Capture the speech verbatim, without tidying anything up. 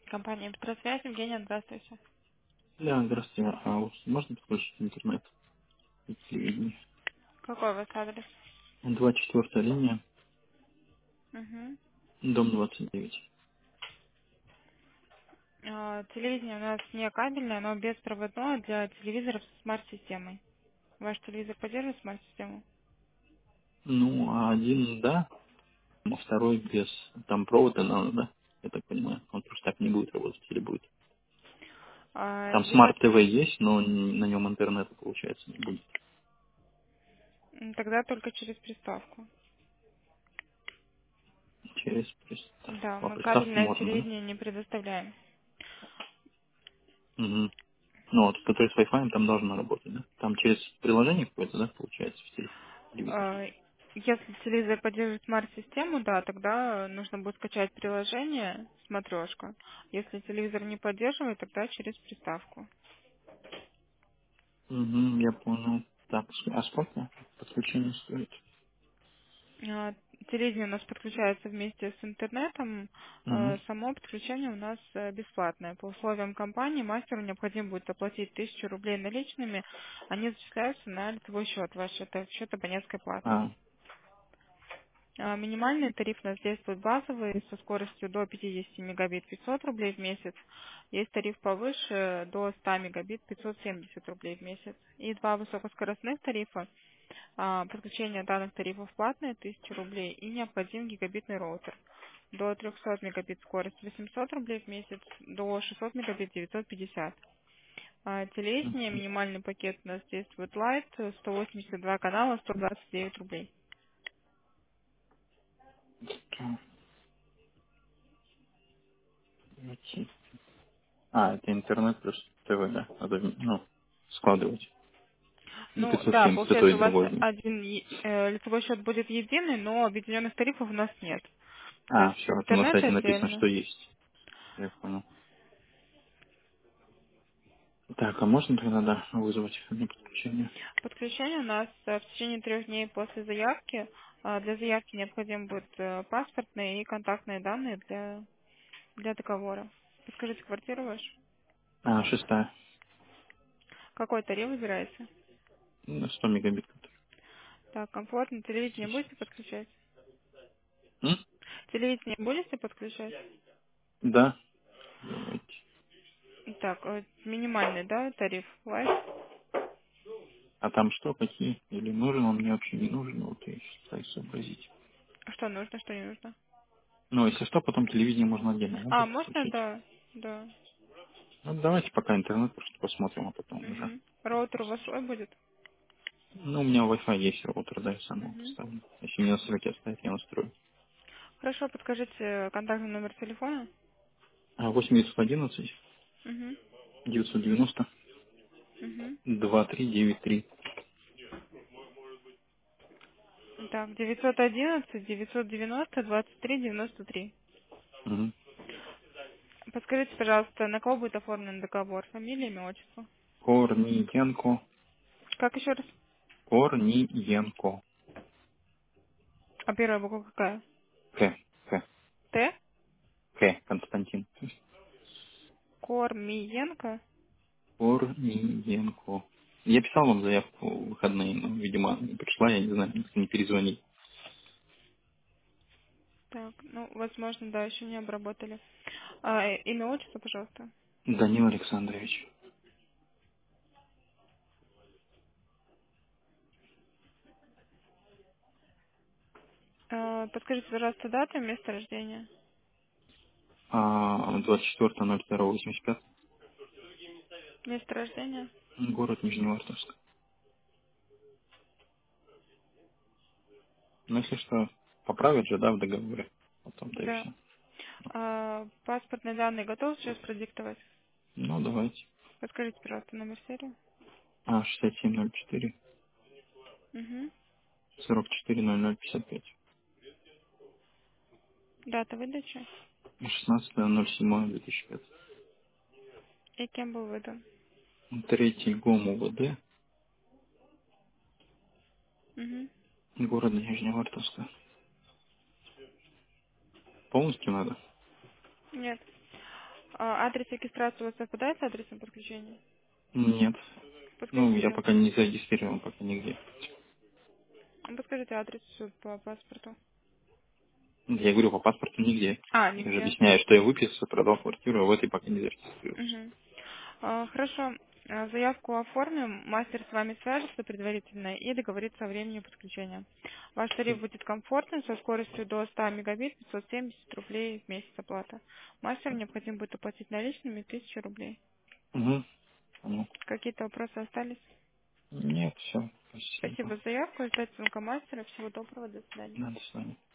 Компания Петросвязь, Евгения, здравствуйте. Да, здравствуйте. А вот можно подключить интернет и телевидение? Какой у вас адрес? Двадцать четвёртая линия, Угу. дом двадцать девять. А, телевидение у нас не кабельное, но беспроводное для телевизоров с смарт-системой. Ваш телевизор поддерживает смарт-систему? Ну, а один, да, а второй без, там провода надо, да, я так понимаю. Он просто так не будет работать или будет. А, Там либо смарт-ТВ есть, но н- на нем интернета, получается, не будет. м, тогда только через приставку. Через приставку. Да, А мы приставку кабельное можно, да? телевидение не предоставляем. Угу. Ну, вот, который с Wi-Fi там должно работать, да? Там через приложение какое-то, да, получается, в теле- телевизор. А, если телевизор поддерживает смарт-систему, да, тогда нужно будет скачать приложение «Смотрешка». Если телевизор не поддерживает, тогда через приставку. Угу, я понял. Так, а сколько подключение стоит? А, Телевидение у нас подключается вместе с интернетом. Угу. Э, Само подключение у нас э, бесплатное. По условиям компании мастеру необходимо будет оплатить тысячу рублей наличными. Они зачисляются на лицевой счет, ваш это счет абонентской платы. А, А, Минимальный тариф у нас действует базовый со скоростью до пятидесяти мегабит пятьсот рублей в месяц. Есть тариф повыше до ста мегабит пятьсот семьдесят рублей в месяц. И два высокоскоростных тарифа. А, Подключение данных тарифов платное тысяча рублей и необходим гигабитный роутер. До трехсот мегабит скорость восемьсот рублей в месяц, до шестисот мегабит девятьсот пятьдесят. А, Телевидение, минимальный пакет у нас действует Lite, сто восемьдесят два канала, сто двадцать девять рублей. окей. А, это интернет плюс ТВ, да? Надо, ну, складывать. Не Ну да, пятьсот семьдесят, а то получается и у вас другой. Да? один е- э, лицевой счет будет единый, но объединенных тарифов у нас нет. То А, есть все, это на интернет сайте написано, отдельно. что есть. Я понял. Так, а можно тогда, да, вызвать мне подключение? Подключение у нас э, в течение трех дней после заявки. А, Для заявки необходим будет э, паспортные и контактные данные для, для договора. Подскажите, квартиру вашу? А, шестая. Какой тариф выбираете? На сто мегабит. Так, комфортно. Телевидение Здесь. будете подключать? М? Телевидение будете подключать? Да, давайте. Так, э, минимальный, да, тариф? Лайт? А там что, какие? Или нужен он мне вообще не нужен? Вот я сейчас пытаюсь сообразить. Что нужно, что не нужно? Ну, если что, потом телевидение можно отдельно, да, А, будет можно, подключить? да, да. Ну, давайте пока интернет просто посмотрим, а потом уже Угу. Роутер у просто. вас свой будет? Ну, у меня Wi-Fi есть, роутер, да, я сам его Угу. поставлю. Если мне настройки оставить, я настрою. Хорошо, подскажите контактный номер телефона. А восемь девятьсот одиннадцать Угу. девятьсот девяносто Угу. два три девять три. Так, девятьсот одиннадцать девятьсот девяносто двадцать три девяносто три. Угу. Подскажите, пожалуйста, на кого будет оформлен договор? Фамилия, имя, отчество? Корниенко. Как еще раз? Корниенко. А первая буква какая? К. К. Т? К. Константин. Кормиенко? Корниенко. Я писал вам заявку в выходные, но, видимо, не пришла, я не знаю, никто не перезвонил. Так, ну, возможно, да, еще не обработали. А, э, имя, отчество, пожалуйста. Данил Александрович. А, подскажите, пожалуйста, дату и место рождения. А, двадцать четвёртого ноль второго восемьдесят пять. Место рождения? Город Нижневартовск. Ну, если что, поправят же, да, в договоре. Потом, да и Да. все. А, паспортные данные готовы сейчас продиктовать? Ну, давайте. Подскажите, пожалуйста, номер серии. А, шестьдесят семь ноль четыре Угу. сорок четыре ноль ноль пятьдесят пять. Дата выдачи шестнадцатое ноль седьмое две тысячи пятого. и кем был выдан. Третий ГОМ УВД, Угу. города Нижневартовска. Полностью надо? Нет. А, адрес регистрации у вас совпадает с адресом подключения? Нет. Ну, я Подскажите. пока не зарегистрирован, пока нигде. Ну, подскажите адрес по паспорту. Я говорю, по паспорту нигде. А, Я же нигде. объясняю, что я выписался, продал квартиру, а в этой пока не зарегистрировался. Угу. А, хорошо. А, Заявку оформим, мастер с вами свяжется предварительно и договорится о времени подключения. Ваш тариф будет комфортный, со скоростью до ста мегабит, пятьсот семьдесят рублей в месяц оплата. Мастеру необходимо будет оплатить наличными тысячу рублей. Угу. Понял. Какие-то вопросы остались? Нет, все. Спасибо. Спасибо за заявку, ждать звонка мастера. Всего доброго, до свидания. Надо с вами.